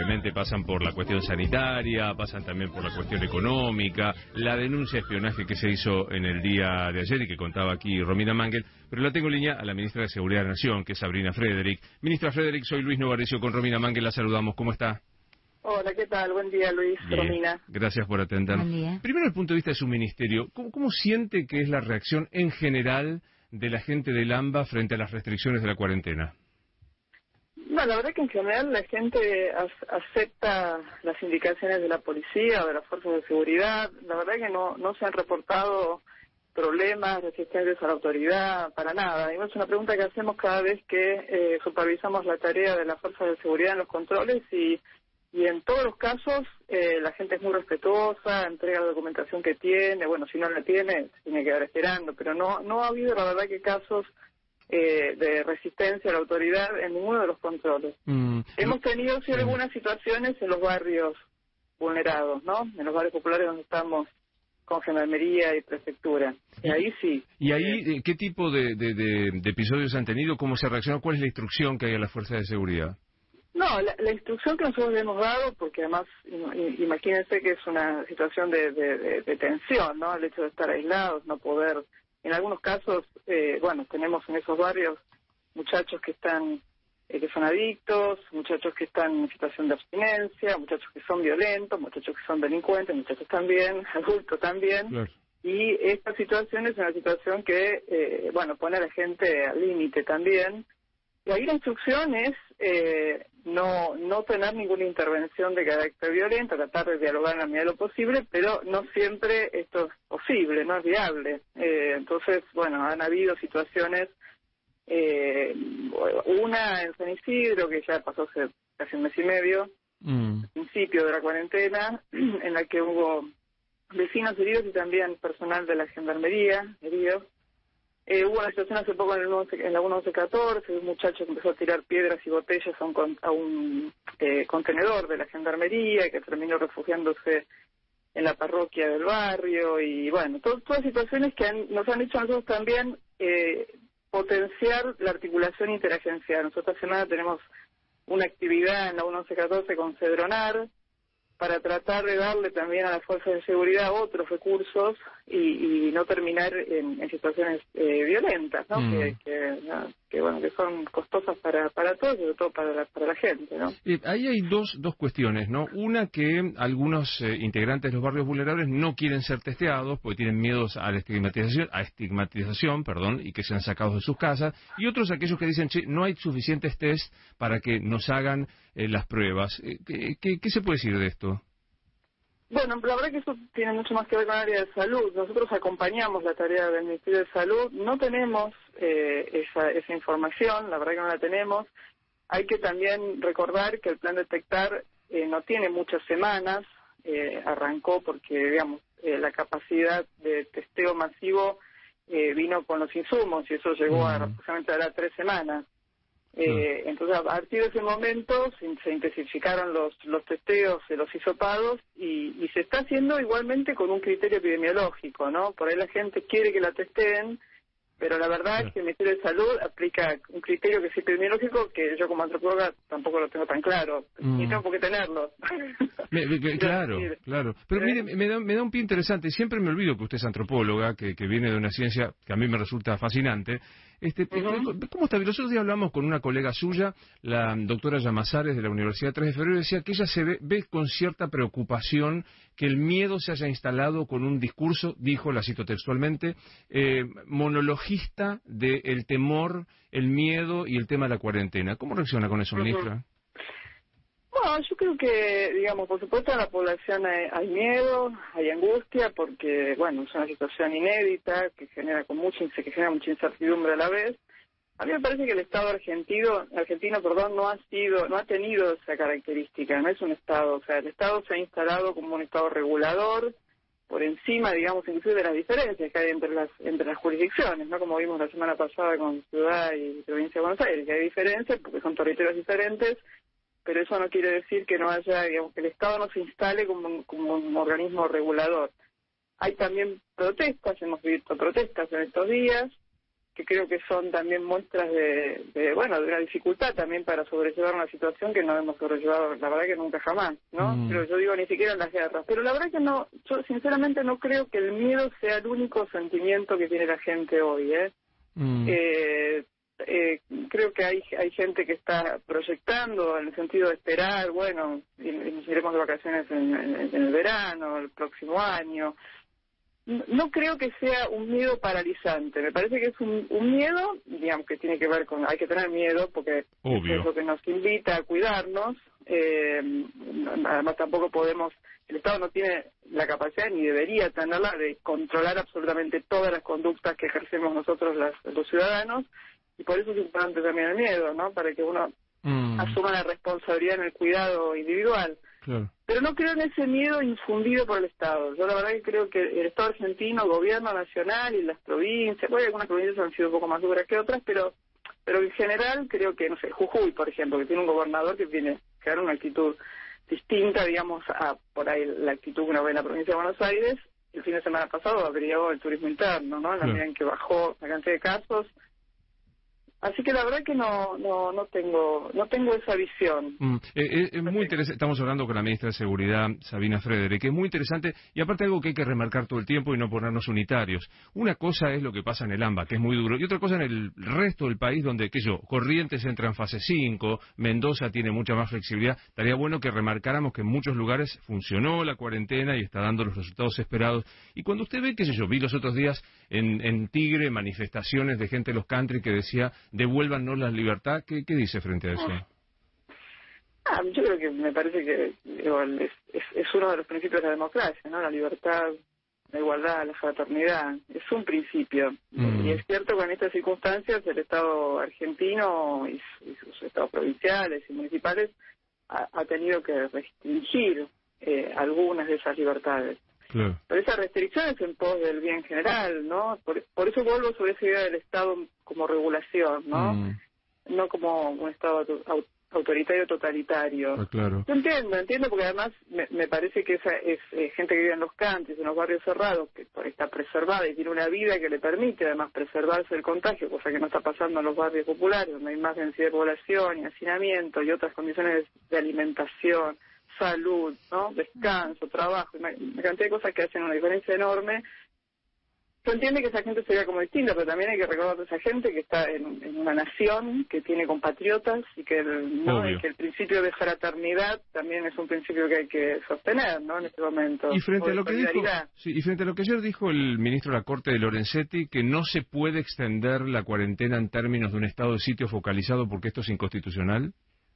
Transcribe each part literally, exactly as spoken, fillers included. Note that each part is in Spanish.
evidentemente pasan por la cuestión sanitaria, pasan también por la cuestión económica, la denuncia de espionaje que se hizo en el día de ayer y que contaba aquí Romina Mangel, pero la tengo en línea a la ministra de Seguridad de la Nación, que es Sabrina Frederick. Ministra Frederick, soy Luis Novarecio con Romina Mangel, la saludamos, ¿cómo está? Hola, ¿qué tal? Buen día, Luis, Bien. Romina. Gracias por atender. Buen día. Primero, desde el punto de vista de su ministerio, ¿cómo, cómo siente que es la reacción en general de la gente del AMBA frente a las restricciones de la cuarentena? No, la verdad que en general la gente as- acepta las indicaciones de la policía o de las fuerzas de seguridad. La verdad que no, no se han reportado problemas, resistencias a la autoridad, para nada. Y es una pregunta que hacemos cada vez que eh, supervisamos la tarea de las fuerzas de seguridad en los controles y Y en todos los casos eh, la gente es muy respetuosa, entrega la documentación que tiene, bueno, si no la tiene, tiene que quedar esperando, pero no no ha habido, la verdad, que casos eh, de resistencia a la autoridad en ninguno de los controles. Mm. Hemos tenido, sí, algunas situaciones en los barrios vulnerados, ¿no? En los barrios populares donde estamos con gendarmería y prefectura. Y ahí sí. ¿Y ahí qué tipo de, de, de, de episodios han tenido? ¿Cómo se ha reaccionado? ¿Cuál es la instrucción que hay a las fuerzas de seguridad? No, la, la instrucción que nosotros le hemos dado, porque además imagínense que es una situación de, de, de, de tensión, ¿no? El hecho de estar aislados, no poder, en algunos casos, eh, bueno, tenemos en esos barrios muchachos que están, eh, que son adictos, muchachos que están en situación de abstinencia, muchachos que son violentos, muchachos que son delincuentes, muchachos también, adultos también. Claro. Y esta situación es una situación que, eh, bueno, pone a la gente al límite también. Y ahí la instrucción es eh, no no tener ninguna intervención de carácter violento, tratar de dialogar en la medida de lo posible, pero no siempre esto es posible, no es viable. Eh, entonces, bueno, han habido situaciones, eh, una en San Isidro, que ya pasó hace casi un mes y medio, mm. al principio de la cuarentena, en la que hubo vecinos heridos y también personal de la gendarmería heridos. Eh, hubo una situación hace poco en, el once, en la once catorce, un muchacho que empezó a tirar piedras y botellas a un, a un eh, contenedor de la gendarmería que terminó refugiándose en la parroquia del barrio y bueno, to, todas situaciones que han, nos han hecho a nosotros también eh, potenciar la articulación interagencial. Nosotros esta semana tenemos una actividad en la once catorce con Cedronar para tratar de darle también a las fuerzas de seguridad otros recursos y, y no terminar en, en situaciones eh, violentas, ¿no? Mm. Que, que, ¿no? que bueno, que son costosas para para todos y sobre todo para la, para la gente, ¿no? Eh, ahí hay dos dos cuestiones, ¿no? Una, que algunos eh, integrantes de los barrios vulnerables no quieren ser testeados porque tienen miedos a la estigmatización, a estigmatización, perdón, y que sean sacados de sus casas, y otros aquellos que dicen, che, no hay suficientes test para que nos hagan eh, las pruebas. Eh, ¿qué, qué, ¿Qué se puede decir de esto? Bueno, la verdad que eso tiene mucho más que ver con el área de salud. Nosotros acompañamos la tarea del Ministerio de Salud. No tenemos eh, esa, esa información, la verdad que no la tenemos. Hay que también recordar que el plan Detectar eh, no tiene muchas semanas. Eh, arrancó porque, digamos, eh, la capacidad de testeo masivo eh, vino con los insumos y eso llegó mm. a aproximadamente a las tres semanas. Eh, entonces, a partir de ese momento se, se intensificaron los, los testeos, se los hisopados y, y se está haciendo igualmente con un criterio epidemiológico, ¿no? Por ahí la gente quiere que la testeen, pero la verdad es que el Ministerio de Salud aplica un criterio que es epidemiológico que yo como antropóloga tampoco lo tengo tan claro, mm. y tengo por qué tenerlo. Me, me, claro, claro. Pero mire, me da, me da un pie interesante. Siempre me olvido que usted es antropóloga, que, que viene de una ciencia que a mí me resulta fascinante. Este, uh-huh. ¿Cómo está? Los otros días hablamos con una colega suya, la doctora Llamazares de la Universidad tres de febrero, y decía que ella se ve, ve con cierta preocupación que el miedo se haya instalado con un discurso, dijo, la cito textualmente, eh, monologista del temor, el miedo y el tema de la cuarentena. ¿Cómo reacciona con eso, uh-huh. ministra? Bueno, yo creo que, digamos, por supuesto en la población hay, hay miedo, hay angustia, porque, bueno, es una situación inédita que genera con mucha, que genera mucha incertidumbre a la vez. A mí me parece que el Estado argentino, argentino, perdón, no ha sido, no ha tenido esa característica, no es un Estado, o sea, el Estado se ha instalado como un Estado regulador, por encima, digamos, inclusive de las diferencias que hay entre las entre las jurisdicciones, ¿no? Como vimos la semana pasada con Ciudad y Provincia de Buenos Aires, que hay diferencias porque son territorios diferentes, pero eso no quiere decir que no haya, digamos, que el Estado no se instale como un, como un organismo regulador. Hay también protestas, hemos visto protestas en estos días, que creo que son también muestras de, de, bueno, de una dificultad también para sobrellevar una situación que no hemos sobrellevado, la verdad que nunca jamás, ¿no? Mm. Pero yo digo, ni siquiera en las guerras. Pero la verdad que no, yo sinceramente no creo que el miedo sea el único sentimiento que tiene la gente hoy, ¿eh? Mm. eh Eh, creo que hay hay gente que está proyectando en el sentido de esperar, bueno, y, y nos iremos de vacaciones en, en, en el verano, el próximo año. No, no creo que sea un miedo paralizante, me parece que es un, un miedo, digamos, que tiene que ver con, hay que tener miedo porque Obvio. es lo que nos invita a cuidarnos, eh, además tampoco podemos, el Estado no tiene la capacidad ni debería tenerla de controlar absolutamente todas las conductas que ejercemos nosotros las, los ciudadanos. Y por eso es importante también el miedo, ¿no? Para que uno mm. asuma la responsabilidad en el cuidado individual. Claro. Pero no creo en ese miedo infundido por el Estado. Yo la verdad que creo que el Estado argentino, gobierno nacional y las provincias, bueno, algunas provincias han sido un poco más duras que otras, pero pero en general creo que, no sé, Jujuy, por ejemplo, que tiene un gobernador que tiene que dar una actitud distinta, digamos, a por ahí la actitud que uno ve en la provincia de Buenos Aires. El fin de semana pasado abrió el turismo interno, ¿no? En la medida en que bajó la cantidad de casos. Así que la verdad que no no no tengo no tengo esa visión. Mm, eh, es muy interesante. Estamos hablando con la ministra de Seguridad, Sabina Frederick, que es muy interesante y aparte algo que hay que remarcar todo el tiempo y no ponernos unitarios. Una cosa es lo que pasa en el AMBA, que es muy duro, y otra cosa en el resto del país donde, qué sé yo, Corrientes entra en fase cinco, Mendoza tiene mucha más flexibilidad. Estaría bueno que remarcáramos que en muchos lugares funcionó la cuarentena y está dando los resultados esperados. Y cuando usted ve, qué sé yo, vi los otros días en, en Tigre manifestaciones de gente de los country que decía devuélvanos la libertad, ¿qué, qué dice frente a eso? Ah, yo creo que me parece que digo, es, es, es uno de los principios de la democracia, ¿no? La libertad, la igualdad, la fraternidad, es un principio. Mm. Y es cierto que en estas circunstancias el Estado argentino y, y sus estados provinciales y municipales ha, ha tenido que restringir eh, algunas de esas libertades. Claro. Pero esa restricción es en pos del bien general, ¿no? Por, por eso vuelvo sobre esa idea del Estado como regulación, ¿no? Mm. No como un Estado aut autoritario totalitario. Ah, claro. Yo entiendo, entiendo porque además me, me parece que esa es eh, gente que vive en los countries, en los barrios cerrados, que está preservada y tiene una vida que le permite además preservarse del contagio, cosa que no está pasando en los barrios populares, donde hay más densidad de población y hacinamiento y otras condiciones de alimentación, salud, ¿no? Descanso, trabajo, una, una cantidad de cosas que hacen una diferencia enorme. Se entiende que esa gente sería como distinta, pero también hay que recordar a esa gente que está en, en una nación que tiene compatriotas y que, el, ¿no? y que el principio de fraternidad también es un principio que hay que sostener, ¿no? En este momento. Y frente a lo que dijo, sí, y frente a lo que ayer dijo el ministro de la Corte de Lorenzetti, que no se puede extender la cuarentena en términos de un estado de sitio focalizado porque esto es inconstitucional.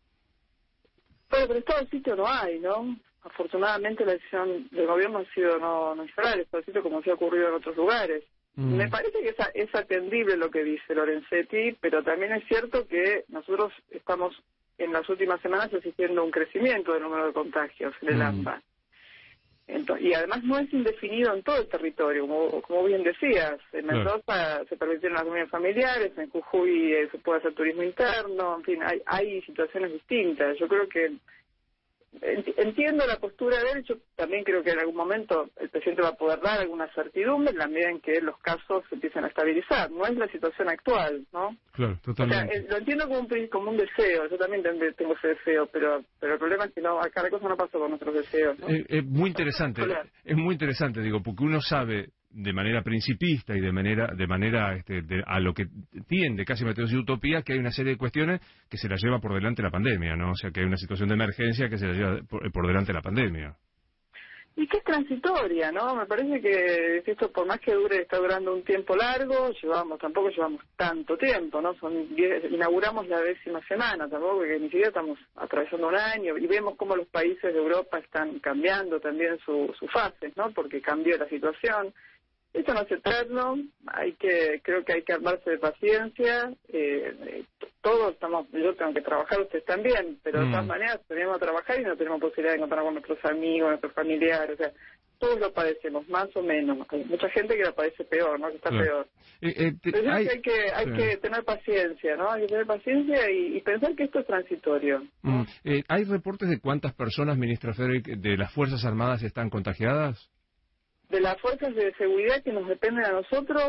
Bueno, pero estado de sitio no hay, ¿no? Afortunadamente la decisión del gobierno ha sido no, no instalar estado de sitio como se ha ocurrido en otros lugares. Mm. Me parece que es, es atendible lo que dice Lorenzetti, pero también es cierto que nosotros estamos en las últimas semanas asistiendo a un crecimiento del número de contagios en el mm. AMBA. Entonces, y además no es indefinido en todo el territorio, como, como bien decías. En Mendoza claro. se permitieron las reuniones familiares, en Jujuy eh, se puede hacer turismo interno, en fin, hay, hay situaciones distintas. Yo creo que entiendo la postura de él, yo también creo que en algún momento el presidente va a poder dar alguna certidumbre en la medida en que los casos se empiecen a estabilizar. No es la situación actual, ¿no? Claro, totalmente. O sea, lo entiendo como un, como un deseo, yo también tengo ese deseo, pero pero el problema es que no, acá la cosa no pasó con nuestros deseos, ¿no? Es, es muy interesante, es muy interesante, digo, porque uno sabe de manera principista y de manera de manera este, de, a lo que tiende casi meterse en utopía, que hay una serie de cuestiones que se la lleva por delante la pandemia, ¿no? O sea, que hay una situación de emergencia que se la lleva por, por delante la pandemia. Y que es transitoria, ¿no? Me parece que esto, por más que dure, está durando un tiempo largo, llevamos, tampoco llevamos tanto tiempo, ¿no? Son diez, inauguramos la décima semana, tampoco, que ni siquiera estamos atravesando un año, y vemos cómo los países de Europa están cambiando también sus su fases, ¿no? Porque cambió la situación. Esto no es eterno, hay que, creo que hay que armarse de paciencia, eh, todos estamos, yo tengo que trabajar, ustedes también, pero mm. de todas maneras tenemos que trabajar y no tenemos posibilidad de encontrar con nuestros amigos, nuestros familiares, o sea, todos lo padecemos, más o menos. Hay mucha gente que lo padece peor, ¿no? Que está claro. peor. Eh, eh, te, pero hay, hay, que, hay sí. que tener paciencia, ¿no? Hay que tener paciencia y, y pensar que esto es transitorio. Mm. Eh, ¿Hay reportes de cuántas personas, ministra Frederick, de las Fuerzas Armadas están contagiadas? De las fuerzas de seguridad que nos dependen a nosotros,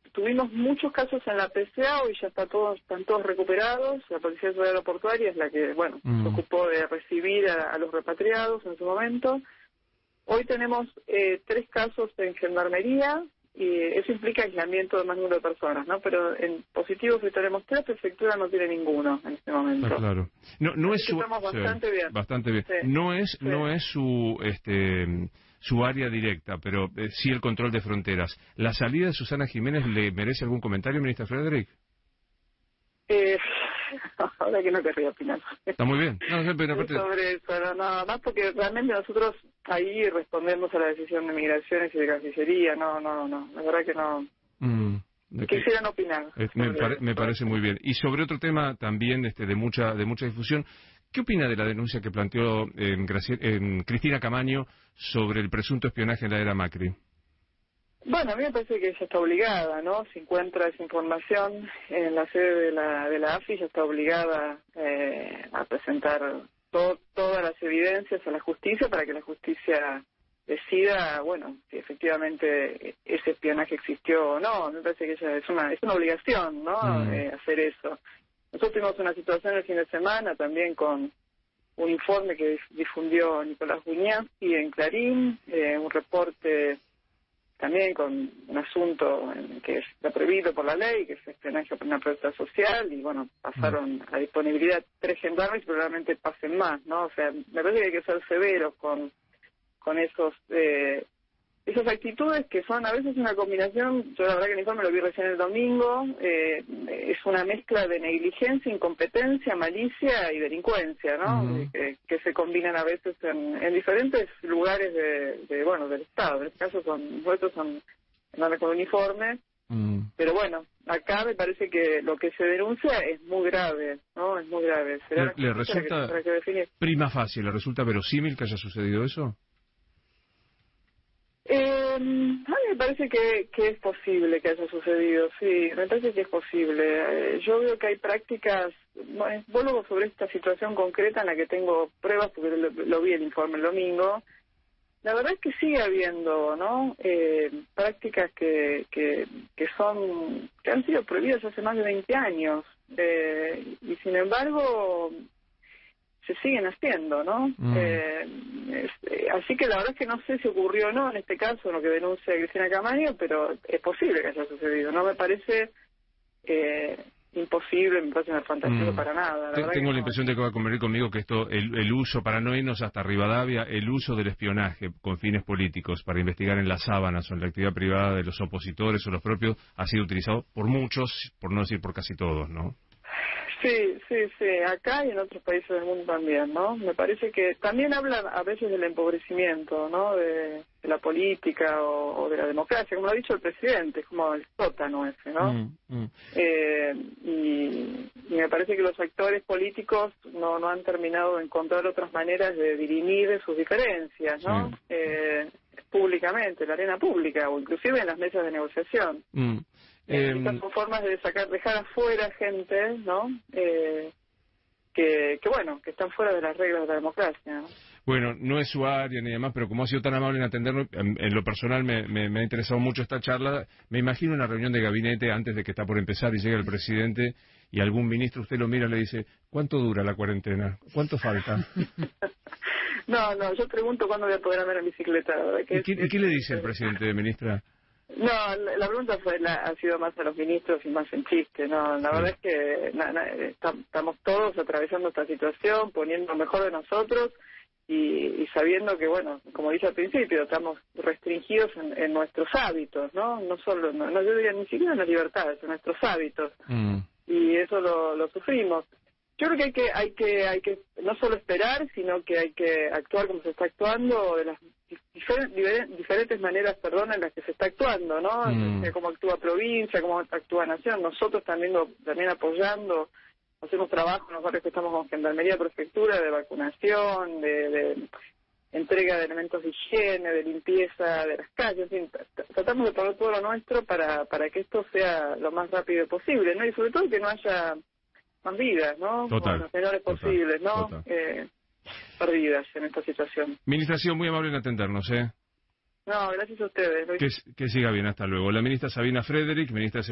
tuvimos muchos casos en la P C A, hoy ya está todos, están todos recuperados. La Policía Ciudad Aeroportuaria es la que, bueno, mm. se ocupó de recibir a, a los repatriados en su momento. Hoy tenemos eh, tres casos en Gendarmería, y eso implica aislamiento de más número de personas, ¿no? Pero en positivos hoy tenemos tres, Prefectura no tiene ninguno en este momento. Ah, claro. No, no es su... Estamos bastante sí, bien. Bastante bien. Sí. No es, sí. no es su, este, su área directa, pero eh, sí el control de fronteras. ¿La salida de Susana Jiménez le merece algún comentario, ministra Frederick? Eh... Ahora que no querría opinar. Está muy bien. No, no, pero aparte... Sobre eso, no, nada más porque realmente nosotros ahí respondemos a la decisión de Migraciones y de Cancillería. No, no, no. La verdad que no. Mm, Quisieran que... opinar. Eh, me, pare, me parece muy bien. Y sobre otro tema también este, de mucha de mucha difusión, ¿qué opina de la denuncia que planteó eh, eh, Cristina Camaño sobre el presunto espionaje en la era Macri? Bueno, a mí me parece que ella está obligada, ¿no? Si encuentra esa información en la sede de la de la A F I, ella está obligada eh, a presentar to, todas las evidencias a la justicia para que la justicia decida, bueno, si efectivamente ese espionaje existió o no. Me parece que ella es una es una obligación, ¿no? Mm. Eh, hacer eso. Nosotros tuvimos una situación el fin de semana también con un informe que difundió Nicolás Buñazzi en Clarín, eh, un reporte también con un asunto que está prohibido por la ley, que es espionaje por una protesta social, y bueno, pasaron a disponibilidad tres gendarmes y probablemente pasen más, ¿no? O sea, me parece que hay que ser severos con con esos eh, esas actitudes que son a veces una combinación. Yo la verdad que el informe lo vi recién el domingo, eh, es una mezcla de negligencia, incompetencia, malicia y delincuencia, ¿no? Uh-huh. que, que se combinan a veces en, en diferentes lugares de, de bueno del Estado. En este caso son nuestros son en con uniforme, uh-huh. Pero bueno, acá me parece que lo que se denuncia es muy grave, ¿no? Es muy grave. ¿Le, le resulta que, que definir. Prima facie, le resulta verosímil que haya sucedido eso? Eh, a mí me parece que, que es posible que haya sucedido, sí, me parece que es posible. Eh, yo veo que hay prácticas, bueno, vuelvo sobre esta situación concreta en la que tengo pruebas porque lo, lo vi el informe el domingo. La verdad es que sigue habiendo, ¿no? Eh, prácticas que, que que son que han sido prohibidas hace más de veinte años eh, y sin embargo se siguen haciendo, ¿no? Mm. Eh, es, así que la verdad es que no sé si ocurrió o no en este caso, lo que denuncia Cristina Camaño, pero es posible que haya sucedido. No me parece eh, imposible, me parece una fantasía mm. para nada. La Tengo la no. impresión de que va a convenir conmigo que esto, el, el uso, para no irnos hasta Rivadavia, el uso del espionaje con fines políticos para investigar en las sábanas o en la actividad privada de los opositores o los propios, ha sido utilizado por muchos, por no decir por casi todos, ¿no? Sí, sí, sí, acá y en otros países del mundo también, ¿no? Me parece que también hablan a veces del empobrecimiento, ¿no? De, de la política o, o de la democracia, como lo ha dicho el presidente, es como el sótano ese, ¿no? Mm, mm. Eh, y, y me parece que los actores políticos no, no han terminado de encontrar otras maneras de dirimir sus diferencias, ¿no? Sí. Eh, públicamente, en la arena pública o inclusive en las mesas de negociación. Mm. Eh, Estas son formas de sacar, dejar afuera gente, ¿no? Eh, que, que, bueno, que están fuera de las reglas de la democracia, ¿no? Bueno, no es su área ni demás, pero como ha sido tan amable en atendernos, en, en lo personal me, me, me ha interesado mucho esta charla. Me imagino una reunión de gabinete antes de que está por empezar y llega el presidente y algún ministro, usted lo mira y le dice, ¿cuánto dura la cuarentena? ¿Cuánto falta? No, no, yo pregunto cuándo voy a poder andar en bicicleta. Que ¿Y, qué, ¿Y qué le dice el presidente, ministra? No, la, la pregunta fue la, ha sido más a los ministros y más en chiste, ¿no? La sí. verdad es que na, na, está, estamos todos atravesando esta situación, poniendo lo mejor de nosotros y, y sabiendo que, bueno, como dije al principio, estamos restringidos en, en nuestros hábitos, ¿no? No solo, no, no yo diría ni siquiera en las libertades, en nuestros hábitos. Mm. Y eso lo, lo sufrimos. Yo creo que hay que hay que hay que no solo esperar, sino que hay que actuar como se está actuando, de las difer diferentes maneras, perdón, en las que se está actuando, ¿no? Mm. Cómo actúa provincia, cómo actúa nación. Nosotros también lo, también apoyando, hacemos trabajo en los barrios que estamos con Gendarmería, Prefectura, de vacunación, de, de entrega de elementos de higiene, de limpieza de las calles, en fin, tratamos de poner todo lo nuestro para para que esto sea lo más rápido posible, ¿no? Y sobre todo que no haya más vidas, ¿no? Total. Los menores posibles, ¿no? Eh, perdidas en esta situación. Ministra, ha sido muy amable en atendernos, ¿eh? No, gracias a ustedes. Que, que siga bien, hasta luego. La ministra Sabina Frederick, ministra de